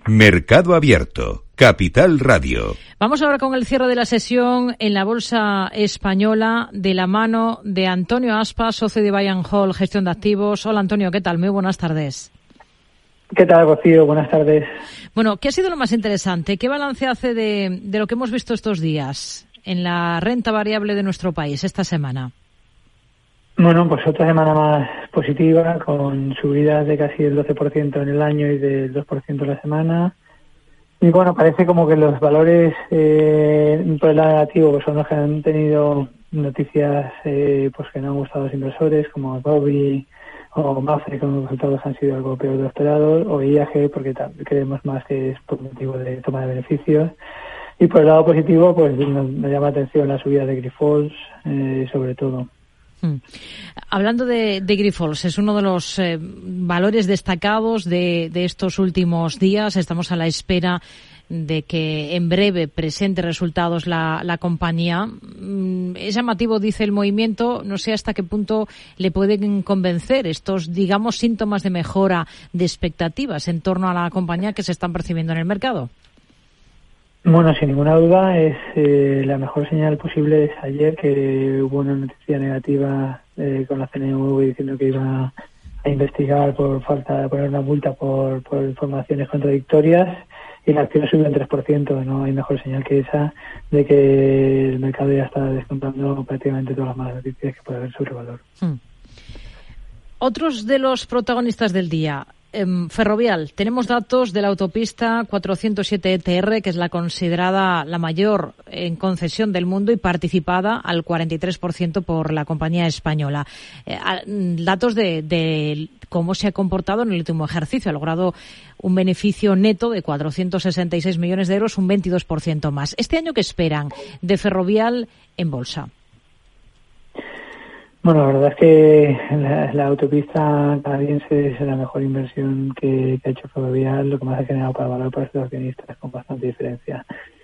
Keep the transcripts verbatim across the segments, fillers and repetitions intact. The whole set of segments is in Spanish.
Mercado Abierto, Capital Radio. Vamos ahora con el cierre de la sesión en la Bolsa Española de la mano de Antonio Aspas, socio de Buy and Hold, Gestión de Activos. Hola Antonio, ¿qué tal? Muy buenas tardes. ¿Qué tal, Rocío? Buenas tardes. Bueno, ¿qué ha sido lo más interesante? ¿Qué balance hace de, de lo que hemos visto estos días en la renta variable de nuestro país esta semana? Bueno, pues otra semana más positiva, con subidas de casi el doce por ciento en el año y del dos por ciento la semana. Y bueno, parece como que los valores eh, por el lado negativo pues son los que han tenido noticias eh, pues que no han gustado a los inversores, como Bobby o Mafre, con los resultados han sido algo peor de lo esperado, o I A G, porque creemos más que es por motivo de toma de beneficios. Y por el lado positivo, pues nos, nos llama la atención la subida de Grifols, eh, sobre todo. Hmm. Hablando de, de Grifols, es uno de los eh, valores destacados de, de estos últimos días. Estamos a la espera de que en breve presente resultados la, la compañía. Es llamativo, dice el movimiento, no sé hasta qué punto le pueden convencer estos, digamos, síntomas de mejora de expectativas en torno a la compañía que se están percibiendo en el mercado. Bueno, sin ninguna duda es eh, la mejor señal posible es ayer que hubo una noticia negativa eh, con la C N V diciendo que iba a investigar por falta de poner una multa por, por informaciones contradictorias y la acción subió un tres por ciento. No hay mejor señal que esa de que el mercado ya está descontando prácticamente todas las malas noticias que puede haber sobre el valor. Hmm. Otros de los protagonistas del día. Ferrovial, tenemos datos de la autopista cuatrocientos siete E T R, que es la considerada la mayor en concesión del mundo y participada al cuarenta y tres por ciento por la compañía española. Eh, datos de, de cómo se ha comportado en el último ejercicio. Ha logrado un beneficio neto de cuatrocientos sesenta y seis millones de euros, un veintidós por ciento más. ¿Este año qué esperan de Ferrovial en bolsa? Bueno, la verdad es que la, la autopista canadiense es la mejor inversión que, que ha hecho Ferrovial, lo que más ha generado para valor para sus accionistas con bastante diferencia.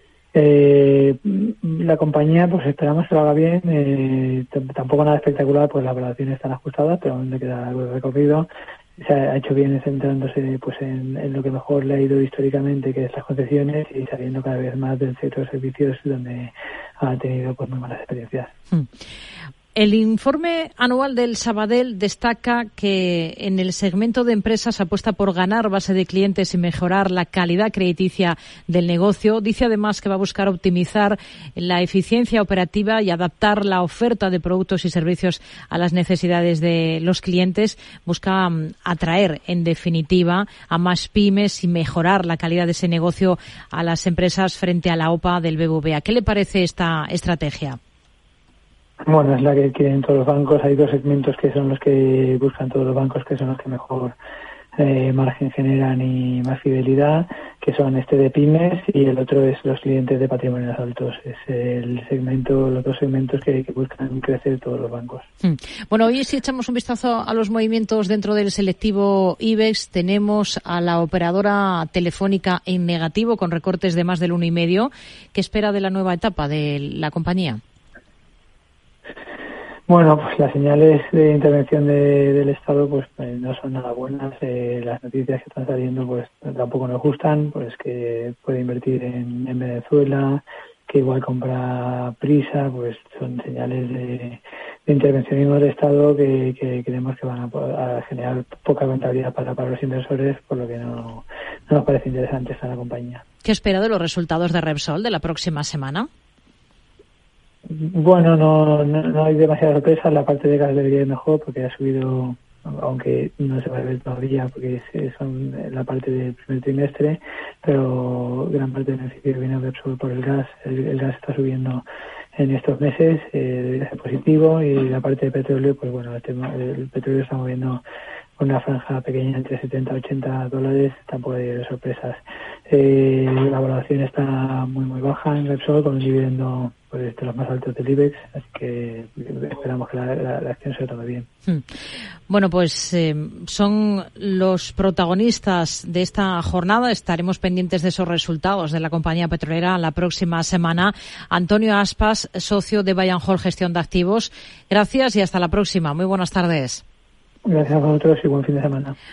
Eh, la compañía, pues esperamos que lo haga bien, eh, t- tampoco nada espectacular, pues las valoraciones están ajustadas, pero aún le queda algo de recorrido. Se ha, ha hecho bien centrándose pues en, en lo que mejor le ha ido históricamente, que es las concesiones, y saliendo cada vez más del sector de servicios, donde ha tenido pues muy malas experiencias. Hmm. El informe anual del Sabadell destaca que en el segmento de empresas apuesta por ganar base de clientes y mejorar la calidad crediticia del negocio. Dice además que va a buscar optimizar la eficiencia operativa y adaptar la oferta de productos y servicios a las necesidades de los clientes. Busca um, atraer, en definitiva, a más pymes y mejorar la calidad de ese negocio a las empresas frente a la O P A del B B V A. ¿Qué le parece esta estrategia? Bueno, es la que quieren todos los bancos. Hay dos segmentos que son los que buscan todos los bancos, que son los que mejor eh, margen generan y más fidelidad, que son este de pymes y el otro es los clientes de patrimonios altos. Es el segmento, los dos segmentos que, que buscan crecer todos los bancos. Hmm. Bueno, hoy si echamos un vistazo a los movimientos dentro del selectivo IBEX, tenemos a la operadora Telefónica en negativo con recortes de más del uno y medio. ¿Qué espera de la nueva etapa de la compañía? Bueno, pues las señales de intervención de, del Estado pues eh, no son nada buenas. Eh, las noticias que están saliendo pues tampoco nos gustan, pues que puede invertir en, en Venezuela, que igual compra Prisa, pues son señales de, de intervencionismo del Estado que, que creemos que van a, a generar poca rentabilidad para, para los inversores, por lo que no, no nos parece interesante esta la compañía. ¿Qué espera de los resultados de Repsol de la próxima semana? Bueno, no, no, no hay demasiadas sorpresas. La parte de gas debería ir mejor porque ha subido, aunque no se va a ver todavía porque son la parte del primer trimestre, pero gran parte del beneficio viene de Repsol por el gas. El, el gas está subiendo en estos meses, eh, debería ser positivo, y la parte de petróleo, pues bueno, el, tema, el petróleo está moviendo con una franja pequeña entre setenta y ochenta dólares, tampoco hay sorpresas. Eh, la valoración está muy muy baja en Repsol, con un dividendo pues, de los más altos del IBEX, así que esperamos que la, la, la acción se tome bien. Hmm. Bueno, pues eh, son los protagonistas de esta jornada. Estaremos pendientes de esos resultados de la compañía petrolera la próxima semana. Antonio Aspas, socio de Buy and Hold Gestión de Activos. Gracias y hasta la próxima. Muy buenas tardes. Gracias a vosotros y buen fin de semana.